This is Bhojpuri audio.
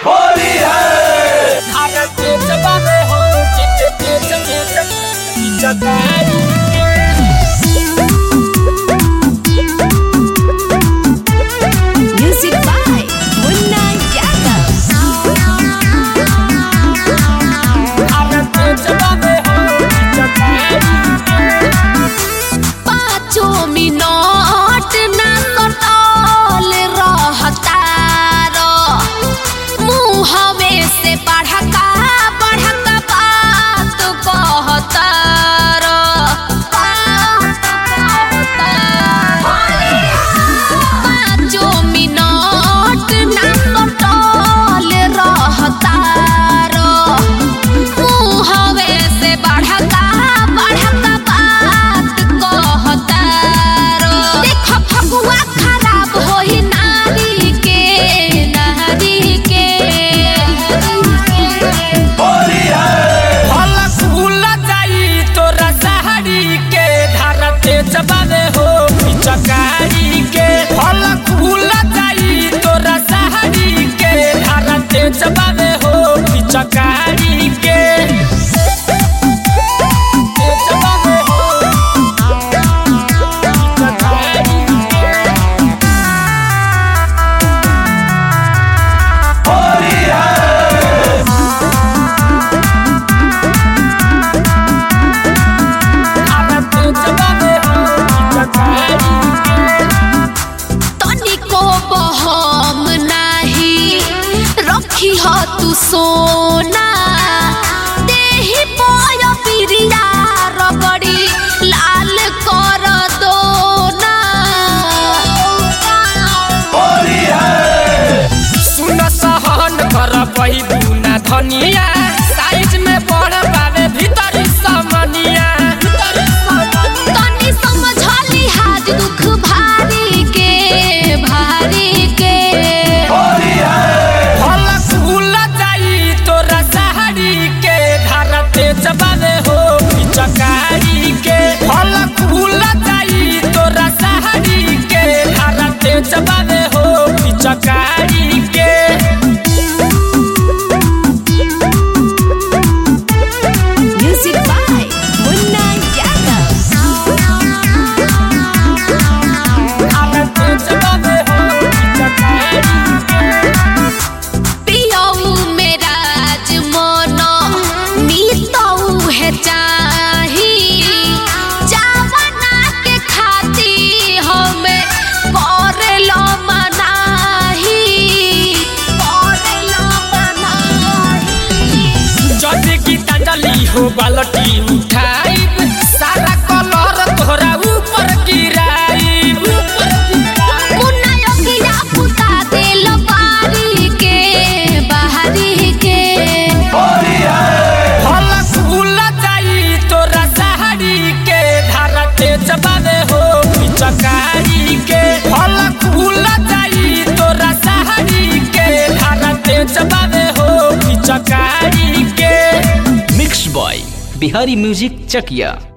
होली है। भारत के जवान हो जितने जगह Music by Munna Yadav. Bharat के जवान हो जितने पाँचों मिनट ना कटल रहता रो मुँहवे से बढ़का बढ़का बात कहता रो पाँचों मिनट ना कटल रहता रो मुँहवे से बढ़का बढ़का बात कहता रो देख फगुआ खराब होई नारी के होली है। फल फूल जाई तोरा साड़ी के भारत के जवान हो पिचकारी के फल फूल जाई तोरा साड़ी के भारत के जवान हो पिचकारी के जवान हो पिचकारी होली है। भारत के जवान हो पिचकारी तनिको बहम नाही रखी ह तू सोना देहि पय पिरिया रगड़ी लाल कर दो ना होली है। सुन सहन कर पहिबू ना धनिया साइज में बढ़ पावे भीतर समनिया तनी समझली हाज दुख भारी के होली है। फल फूल जाई तोरा साड़ी के भारत के जवान हो पिचकारी के फल फूल जाई तोरा साड़ी के भारत के जवान हो पिचकारी के Music by Munna Yadav. Bharat के जवान हो पिचकारी पियऊ मेरा जमनो मीतऊ है चाही जवाना के खाती हमें करलो मनाही जदि गीतांजलि हो बालटी उठाइब सारा कलर तोरा ऊपर गिराइब मुन्ना योगिया पुता देल बारी के होली है। फल फूल जाई तोरा साड़ी के भारत के जवान हो पिचकारी के फल फूल जाई तोरा साड़ी के भारत के जवान हो पिचकारी के मिक्स बॉय बिहारी म्यूजिक चकिया।